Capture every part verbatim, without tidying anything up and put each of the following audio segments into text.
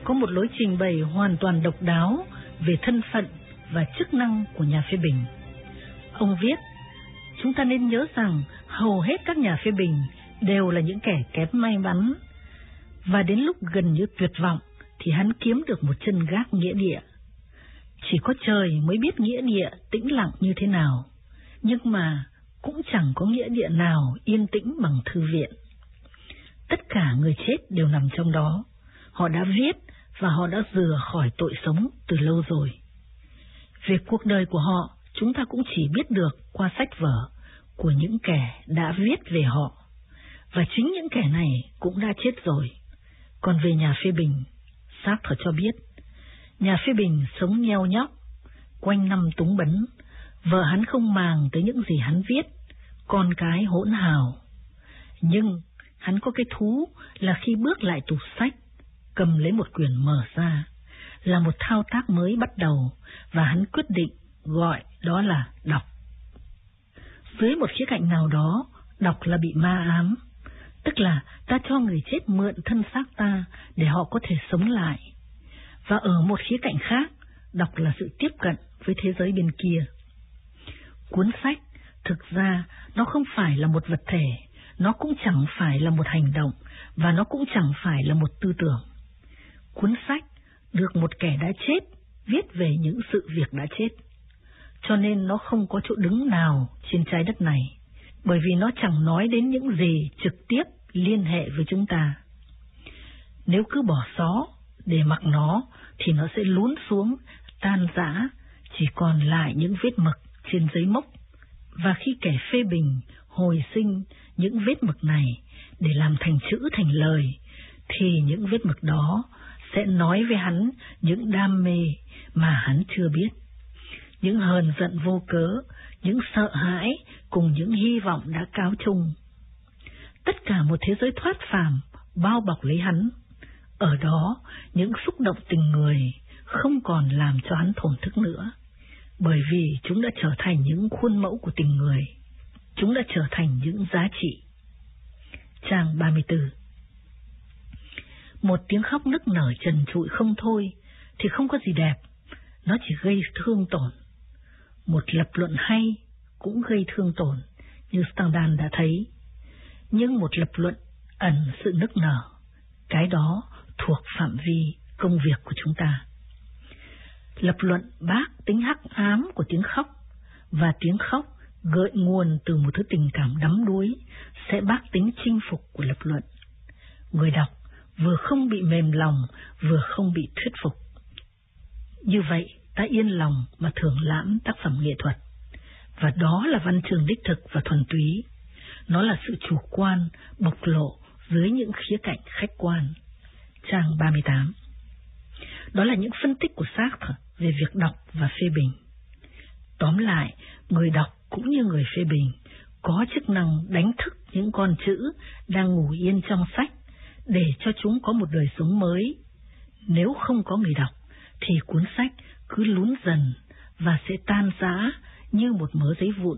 có một lối trình bày hoàn toàn độc đáo về thân phận và chức năng của nhà phê bình. Ông viết, chúng ta nên nhớ rằng hầu hết các nhà phê bình đều là những kẻ kém may mắn, và đến lúc gần như tuyệt vọng thì hắn kiếm được một chân gác nghĩa địa. Chỉ có trời mới biết nghĩa địa tĩnh lặng như thế nào, nhưng mà cũng chẳng có nghĩa địa nào yên tĩnh bằng thư viện. Tất cả người chết đều nằm trong đó. Họ đã viết và họ đã rửa khỏi tội sống từ lâu rồi. Về cuộc đời của họ, chúng ta cũng chỉ biết được qua sách vở của những kẻ đã viết về họ, và chính những kẻ này cũng đã chết rồi. Còn về nhà phê bình, Sartre cho biết, nhà phê bình sống nheo nhóc, quanh năm túng bấn, vợ hắn không màng tới những gì hắn viết, con cái hỗn hào. Nhưng hắn có cái thú là khi bước lại tủ sách, cầm lấy một quyển mở ra, là một thao tác mới bắt đầu, và hắn quyết định gọi đó là đọc. Dưới một khía cạnh nào đó, đọc là bị ma ám, tức là ta cho người chết mượn thân xác ta để họ có thể sống lại. Và ở một khía cạnh khác, đọc là sự tiếp cận với thế giới bên kia. Cuốn sách, thực ra, nó không phải là một vật thể, nó cũng chẳng phải là một hành động, và nó cũng chẳng phải là một tư tưởng. Cuốn sách được một kẻ đã chết viết về những sự việc đã chết, cho nên nó không có chỗ đứng nào trên trái đất này, bởi vì nó chẳng nói đến những gì trực tiếp liên hệ với chúng ta. Nếu cứ bỏ xó để mặc nó thì nó sẽ lún xuống, tan rã, chỉ còn lại những vết mực trên giấy mốc. Và khi kẻ phê bình hồi sinh những vết mực này để làm thành chữ thành lời, thì những vết mực đó sẽ nói với hắn những đam mê mà hắn chưa biết, những hờn giận vô cớ, những sợ hãi cùng những hy vọng đã cáo chung. Tất cả một thế giới thoát phàm bao bọc lấy hắn. Ở đó, những xúc động tình người không còn làm cho hắn thổn thức nữa, bởi vì chúng đã trở thành những khuôn mẫu của tình người. Chúng đã trở thành những giá trị. Trang ba mươi tư. Một tiếng khóc nức nở trần trụi không thôi thì không có gì đẹp, nó chỉ gây thương tổn. Một lập luận hay cũng gây thương tổn, như Stendhal đã thấy. Nhưng một lập luận ẩn sự nức nở, cái đó thuộc phạm vi công việc của chúng ta. Lập luận bác tính hắc ám của tiếng khóc, và tiếng khóc gợi nguồn từ một thứ tình cảm đắm đuối sẽ bác tính chinh phục của lập luận. Người đọc vừa không bị mềm lòng, vừa không bị thuyết phục. Như vậy, ta yên lòng mà thưởng lãm tác phẩm nghệ thuật. Và đó là văn chương đích thực và thuần túy. Nó là sự chủ quan, bộc lộ dưới những khía cạnh khách quan. Trang ba mươi tám. Đó là những phân tích của Sartre về việc đọc và phê bình. Tóm lại, người đọc cũng như người phê bình có chức năng đánh thức những con chữ đang ngủ yên trong sách để cho chúng có một đời sống mới. Nếu không có người đọc thì cuốn sách cứ lún dần và sẽ tan rã như một mớ giấy vụn.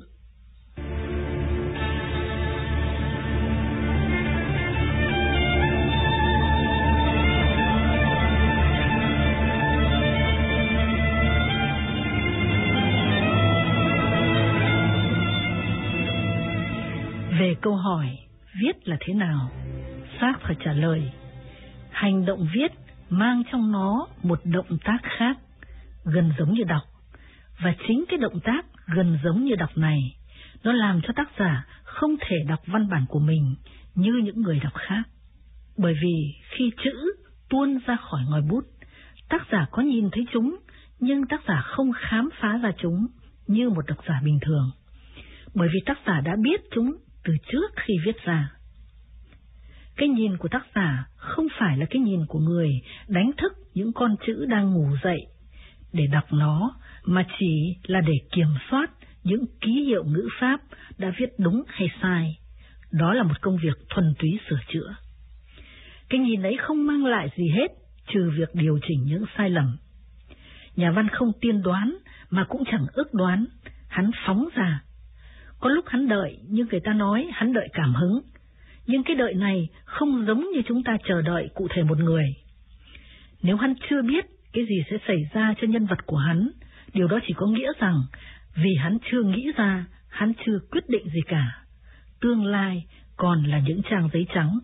Về câu hỏi viết là thế nào, Sartre trả lời, hành động viết mang trong nó một động tác khác, gần giống như đọc. Và chính cái động tác gần giống như đọc này, nó làm cho tác giả không thể đọc văn bản của mình như những người đọc khác. Bởi vì khi chữ tuôn ra khỏi ngòi bút, tác giả có nhìn thấy chúng, nhưng tác giả không khám phá ra chúng như một độc giả bình thường, bởi vì tác giả đã biết chúng từ trước khi viết ra. Cái nhìn của tác giả không phải là cái nhìn của người đánh thức những con chữ đang ngủ dậy để đọc nó, mà chỉ là để kiểm soát những ký hiệu ngữ pháp đã viết đúng hay sai. Đó là một công việc thuần túy sửa chữa. Cái nhìn ấy không mang lại gì hết trừ việc điều chỉnh những sai lầm. Nhà văn không tiên đoán mà cũng chẳng ước đoán, hắn phóng ra. Có lúc hắn đợi, như người ta nói, hắn đợi cảm hứng. Nhưng cái đợi này không giống như chúng ta chờ đợi cụ thể một người. Nếu hắn chưa biết cái gì sẽ xảy ra cho nhân vật của hắn, điều đó chỉ có nghĩa rằng vì hắn chưa nghĩ ra, hắn chưa quyết định gì cả. Tương lai còn là những trang giấy trắng.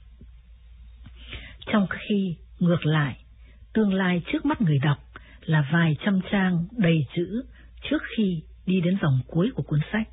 Trong khi, ngược lại, tương lai trước mắt người đọc là vài trăm trang đầy chữ trước khi đi đến dòng cuối của cuốn sách.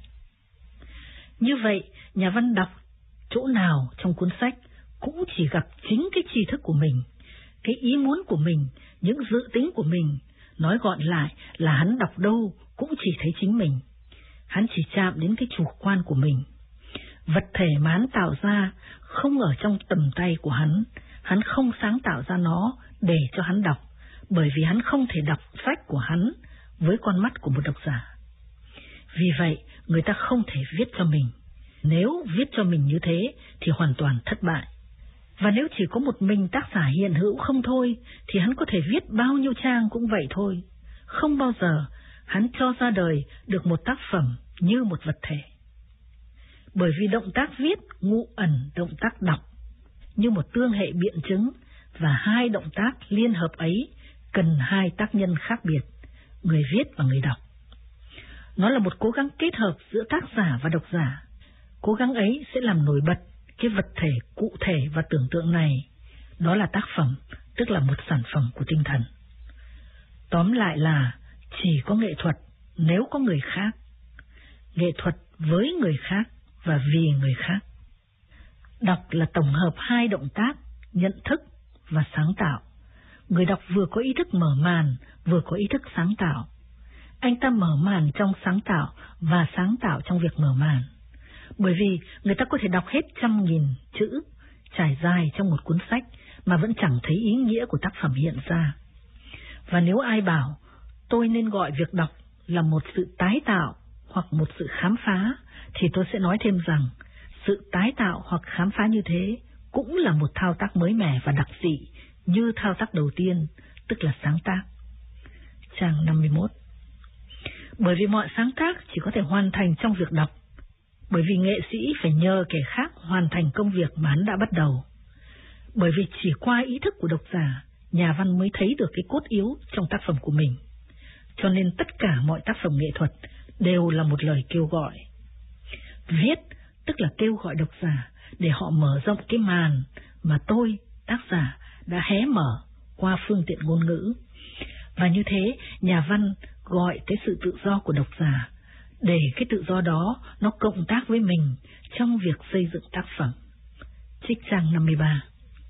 Như vậy, nhà văn đọc chỗ nào trong cuốn sách cũng chỉ gặp chính cái tri thức của mình, cái ý muốn của mình, những dự tính của mình. Nói gọn lại là hắn đọc đâu cũng chỉ thấy chính mình. Hắn chỉ chạm đến cái chủ quan của mình. Vật thể mà hắn tạo ra không ở trong tầm tay của hắn. Hắn không sáng tạo ra nó để cho hắn đọc, bởi vì hắn không thể đọc sách của hắn với con mắt của một độc giả. Vì vậy, người ta không thể viết cho mình. Nếu viết cho mình như thế thì hoàn toàn thất bại. Và nếu chỉ có một mình tác giả hiện hữu không thôi, thì hắn có thể viết bao nhiêu trang cũng vậy thôi. Không bao giờ hắn cho ra đời được một tác phẩm như một vật thể. Bởi vì động tác viết ngụ ẩn động tác đọc như một tương hệ biện chứng, và hai động tác liên hợp ấy cần hai tác nhân khác biệt, người viết và người đọc. Nó là một cố gắng kết hợp giữa tác giả và độc giả. Cố gắng ấy sẽ làm nổi bật cái vật thể cụ thể và tưởng tượng này. Đó là tác phẩm, tức là một sản phẩm của tinh thần. Tóm lại là chỉ có nghệ thuật nếu có người khác, nghệ thuật với người khác và vì người khác. Đọc là tổng hợp hai động tác, nhận thức và sáng tạo. Người đọc vừa có ý thức mở màn, vừa có ý thức sáng tạo. Anh ta mở màn trong sáng tạo và sáng tạo trong việc mở màn. Bởi vì người ta có thể đọc hết trăm nghìn chữ trải dài trong một cuốn sách mà vẫn chẳng thấy ý nghĩa của tác phẩm hiện ra. Và nếu ai bảo tôi nên gọi việc đọc là một sự tái tạo hoặc một sự khám phá, thì tôi sẽ nói thêm rằng sự tái tạo hoặc khám phá như thế cũng là một thao tác mới mẻ và đặc dị như thao tác đầu tiên, tức là sáng tác. Trang năm mươi mốt. Bởi vì mọi sáng tác chỉ có thể hoàn thành trong việc đọc, bởi vì nghệ sĩ phải nhờ kẻ khác hoàn thành công việc mà hắn đã bắt đầu. Bởi vì chỉ qua ý thức của độc giả, nhà văn mới thấy được cái cốt yếu trong tác phẩm của mình. Cho nên tất cả mọi tác phẩm nghệ thuật đều là một lời kêu gọi. Viết tức là kêu gọi độc giả để họ mở rộng cái màn mà tôi, tác giả, đã hé mở qua phương tiện ngôn ngữ. Và như thế, nhà văn gọi cái sự tự do của độc giả, để cái tự do đó nó cộng tác với mình trong việc xây dựng tác phẩm. Trích trang năm mươi ba.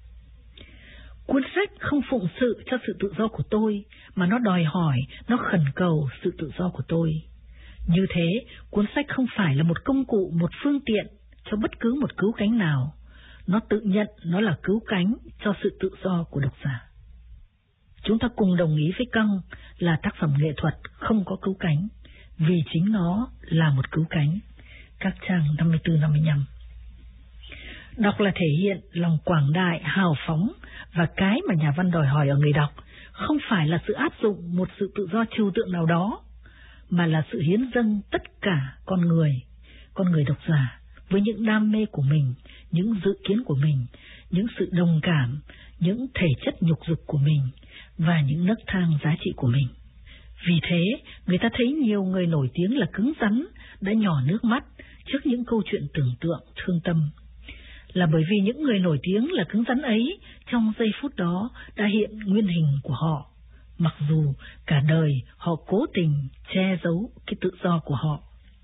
Cuốn sách không phụng sự cho sự tự do của tôi, mà nó đòi hỏi, nó khẩn cầu sự tự do của tôi. Như thế, cuốn sách không phải là một công cụ, một phương tiện cho bất cứ một cứu cánh nào. Nó tự nhận nó là cứu cánh cho sự tự do của độc giả. Chúng ta cùng đồng ý với Căng là tác phẩm nghệ thuật không có cứu cánh, vì chính nó là một cứu cánh. Các trang năm mươi tư năm mươi lăm. Đọc là thể hiện lòng quảng đại, hào phóng, và cái mà nhà văn đòi hỏi ở người đọc không phải là sự áp dụng một sự tự do trừu tượng nào đó, mà là sự hiến dâng tất cả con người, con người độc giả, với những đam mê của mình, những dự kiến của mình, những sự đồng cảm, những thể chất nhục dục của mình, và những nấc thang giá trị của mình. Vì thế, người ta thấy nhiều người nổi tiếng là cứng rắn, đã nhỏ nước mắt trước những câu chuyện tưởng tượng thương tâm. Là bởi vì những người nổi tiếng là cứng rắn ấy trong giây phút đó đã hiện nguyên hình của họ, mặc dù cả đời họ cố tình che giấu cái tự do của họ.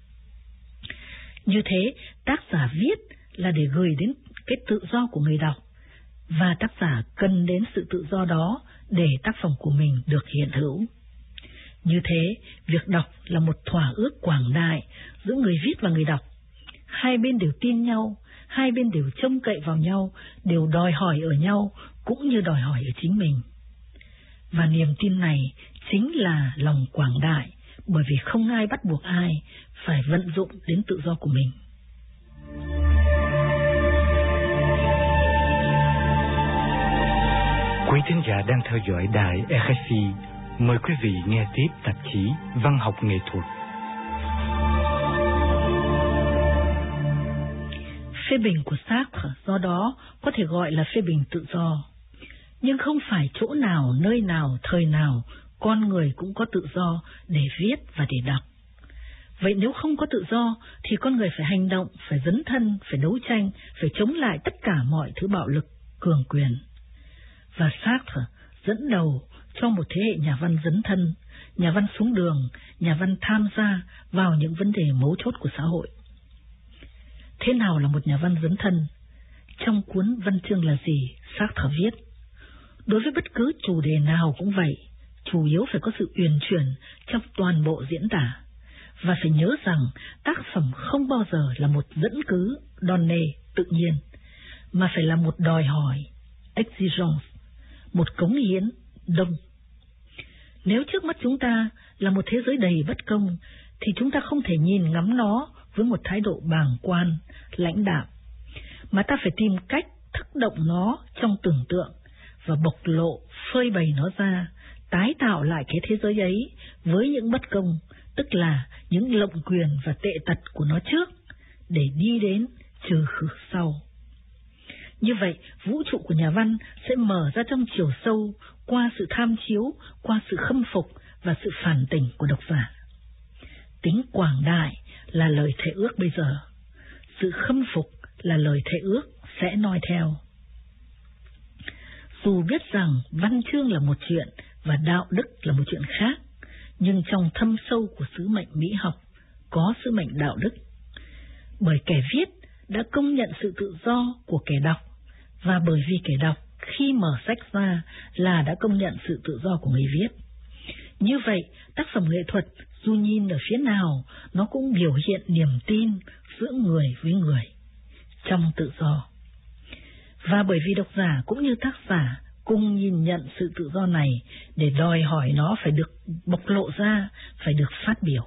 Như thế, tác giả viết là để gửi đến cái tự do của người đọc, và tác giả cần đến sự tự do đó để tác phẩm của mình được hiện hữu. Như thế, việc đọc là một thỏa ước quảng đại giữa người viết và người đọc. Hai bên đều tin nhau, hai bên đều trông cậy vào nhau, đều đòi hỏi ở nhau cũng như đòi hỏi ở chính mình. Và niềm tin này chính là lòng quảng đại, bởi vì không ai bắt buộc ai phải vận dụng đến tự do của mình. Quý thính giả đang theo dõi đài rờ ép i. Mời quý vị nghe tiếp tạp chí Văn học nghệ thuật. Phê bình của Sartre do đó có thể gọi là phê bình tự do. Nhưng không phải chỗ nào, nơi nào, thời nào, con người cũng có tự do để viết và để đọc. Vậy nếu không có tự do, thì con người phải hành động, phải dấn thân, phải đấu tranh, phải chống lại tất cả mọi thứ bạo lực, cường quyền. Và Sartre dẫn đầu cho một thế hệ nhà văn dấn thân, nhà văn xuống đường, nhà văn tham gia vào những vấn đề mấu chốt của xã hội. Thế nào là một nhà văn dấn thân? Trong cuốn Văn chương là gì, Sartre viết: đối với bất cứ chủ đề nào cũng vậy, chủ yếu phải có sự uyển chuyển trong toàn bộ diễn tả, và phải nhớ rằng tác phẩm không bao giờ là một dẫn cứ đòn nề tự nhiên, mà phải là một đòi hỏi exigence, một cống hiến đông. Nếu trước mắt chúng ta là một thế giới đầy bất công, thì chúng ta không thể nhìn ngắm nó với một thái độ bàng quan, lãnh đạm, mà ta phải tìm cách thức động nó trong tưởng tượng và bộc lộ, phơi bày nó ra, tái tạo lại cái thế giới ấy với những bất công, tức là những lộng quyền và tệ tật của nó trước, để đi đến trừ khử sau. Như vậy, vũ trụ của nhà văn sẽ mở ra trong chiều sâu qua sự tham chiếu, qua sự khâm phục và sự phản tỉnh của độc giả. Tính quảng đại là lời thệ ước bây giờ, sự khâm phục là lời thệ ước sẽ noi theo. Dù biết rằng văn chương là một chuyện và đạo đức là một chuyện khác, nhưng trong thâm sâu của sứ mệnh mỹ học có sứ mệnh đạo đức. Bởi kẻ viết đã công nhận sự tự do của kẻ đọc, và bởi vì kẻ đọc khi mở sách ra là đã công nhận sự tự do của người viết. Như vậy, tác phẩm nghệ thuật dù nhìn ở phía nào, nó cũng biểu hiện niềm tin giữa người với người trong tự do. Và bởi vì độc giả cũng như tác giả cùng nhìn nhận sự tự do này để đòi hỏi nó phải được bộc lộ ra, phải được phát biểu.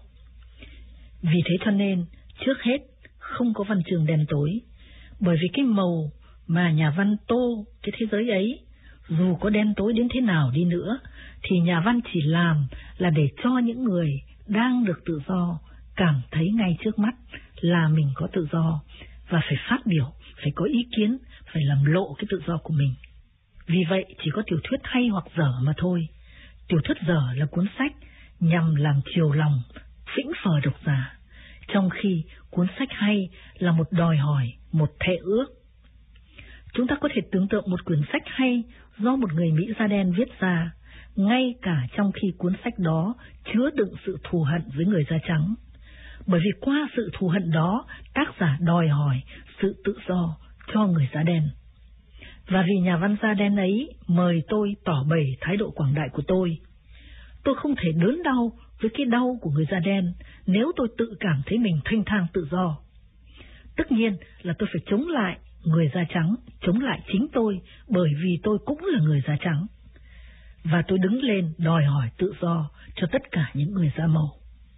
Vì thế cho nên, trước hết, không có văn chương đen tối, bởi vì cái màu mà nhà văn tô cái thế giới ấy, dù có đen tối đến thế nào đi nữa, thì nhà văn chỉ làm là để cho những người đang được tự do cảm thấy ngay trước mắt là mình có tự do, và phải phát biểu, phải có ý kiến, phải làm lộ cái tự do của mình. Vì vậy, chỉ có tiểu thuyết hay hoặc dở mà thôi. Tiểu thuyết dở là cuốn sách nhằm làm chiều lòng, phĩnh phờ độc giả, trong khi cuốn sách hay là một đòi hỏi, một thệ ước. Chúng ta có thể tưởng tượng một quyển sách hay do một người Mỹ da đen viết ra, ngay cả trong khi cuốn sách đó chứa đựng sự thù hận với người da trắng. Bởi vì qua sự thù hận đó, tác giả đòi hỏi sự tự do cho người da đen. Và vì nhà văn da đen ấy mời tôi tỏ bày thái độ quảng đại của tôi, tôi không thể đớn đau với cái đau của người da đen nếu tôi tự cảm thấy mình thanh thang tự do. Tất nhiên là tôi phải chống lại người da trắng, chống lại chính tôi, bởi vì tôi cũng là người da trắng. Và tôi đứng lên đòi hỏi tự do cho tất cả những người da màu.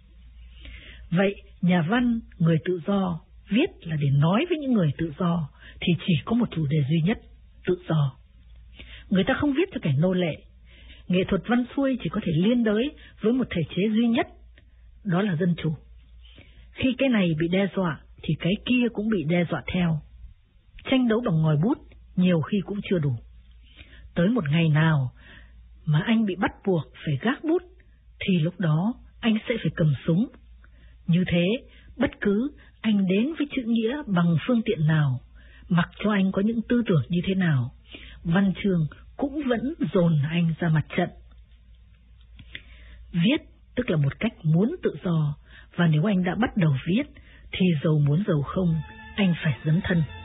Vậy, nhà văn, người tự do, viết là để nói với những người tự do, thì chỉ có một chủ đề duy nhất, tự do. Người ta không viết cho kẻ nô lệ. Nghệ thuật văn xuôi chỉ có thể liên đới với một thể chế duy nhất, đó là dân chủ. Khi cái này bị đe dọa, thì cái kia cũng bị đe dọa theo. Tranh đấu bằng ngòi bút nhiều khi cũng chưa đủ. Tới một ngày nào mà anh bị bắt buộc phải gác bút, thì lúc đó anh sẽ phải cầm súng. Như thế, bất cứ anh đến với chữ nghĩa bằng phương tiện nào, mặc cho anh có những tư tưởng như thế nào, văn chương cũng vẫn dồn anh ra mặt trận. Viết tức là một cách muốn tự do, và nếu anh đã bắt đầu viết, thì dầu muốn dầu không, anh phải dấn thân.